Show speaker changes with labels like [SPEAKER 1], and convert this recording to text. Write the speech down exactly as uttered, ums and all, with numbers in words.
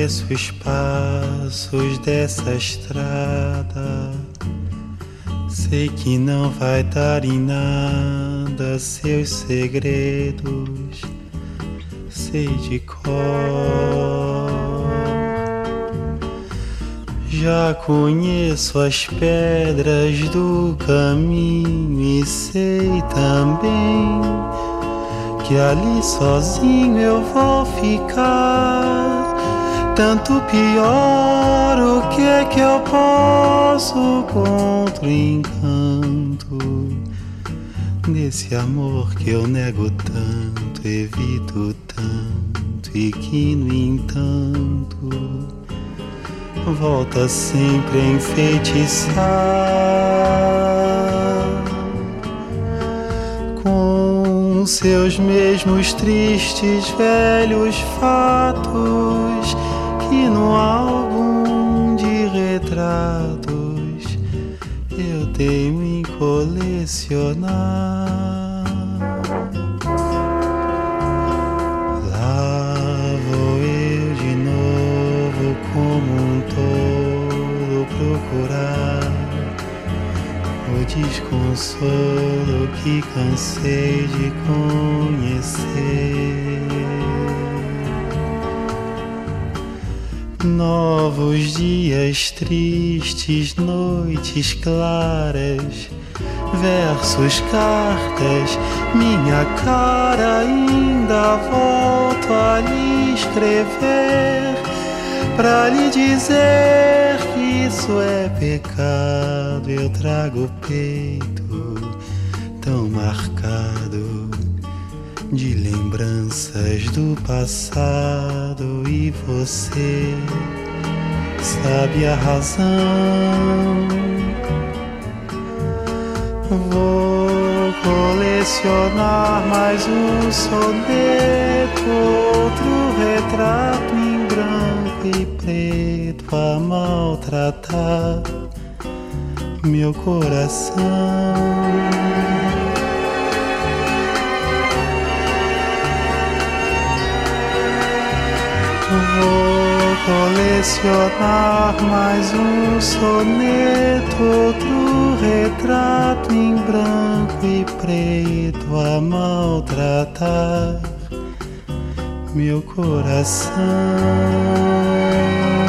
[SPEAKER 1] conheço os passos dessa estrada. Sei que não vai dar em nada seus segredos. Sei de cor. Já conheço as pedras do caminho e sei também que ali sozinho eu vou ficar. Tanto pior, o que é que eu posso contra o encanto desse amor que eu nego tanto, evito tanto e que no entanto volta sempre a enfeitiçar com seus mesmos tristes velhos fatos que no álbum de retratos eu tenho em colecionar. Lá vou eu de novo como um tolo procurar o desconsolo que cansei de conhecer. Novos dias tristes, noites claras, versos, cartas, minha cara ainda volto a lhe escrever, pra lhe dizer que isso é pecado. Eu trago o peito tão marcado de lembranças do passado e você sabe a razão. Vou colecionar mais um soneto, outro retrato em branco e preto a maltratar meu coração. Vou colecionar mais um soneto, outro retrato em branco e preto a maltratar meu coração.